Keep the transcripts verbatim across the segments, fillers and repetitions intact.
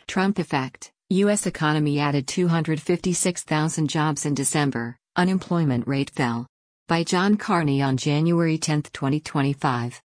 Trump effect: U S economy added two hundred fifty-six thousand jobs in December, unemployment rate fell. By John Carney on January tenth, twenty twenty-five.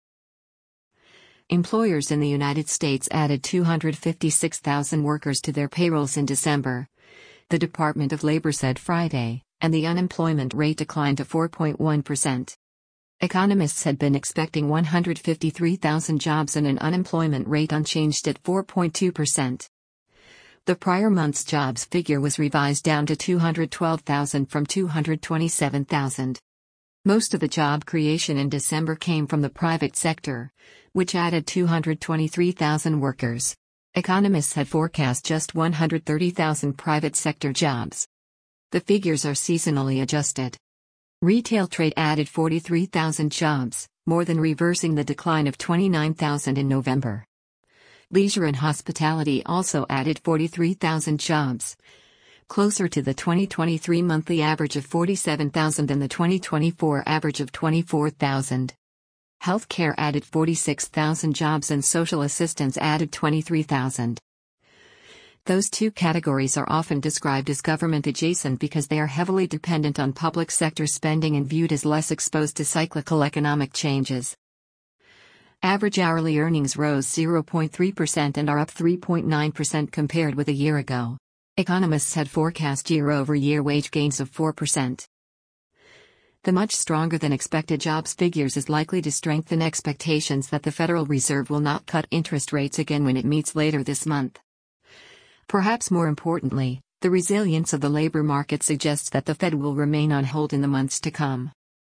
Employers in the United States added two hundred fifty-six thousand workers to their payrolls in December, the Department of Labor said Friday, and the unemployment rate declined to four point one percent. Economists had been expecting one hundred fifty-three thousand jobs and an unemployment rate unchanged at four point two percent. The prior month's jobs figure was revised down to two hundred twelve thousand from two hundred twenty-seven thousand. Most of the job creation in December came from the private sector, which added two hundred twenty-three thousand workers. Economists had forecast just one hundred thirty thousand private sector jobs. The figures are seasonally adjusted. Retail trade added forty-three thousand jobs, more than reversing the decline of twenty-nine thousand in November. Leisure and hospitality also added forty-three thousand jobs, closer to the twenty twenty-three monthly average of forty-seven thousand than the twenty twenty-four average of twenty-four thousand. Healthcare added forty-six thousand jobs and social assistance added twenty-three thousand. Those two categories are often described as government adjacent because they are heavily dependent on public sector spending and viewed as less exposed to cyclical economic changes. Average hourly earnings rose zero point three percent and are up three point nine percent compared with a year ago. Economists had forecast year-over-year wage gains of four percent. The much stronger than expected jobs figures is likely to strengthen expectations that the Federal Reserve will not cut interest rates again when it meets later this month. Perhaps more importantly, the resilience of the labor market suggests that the Fed will remain on hold in the months to come.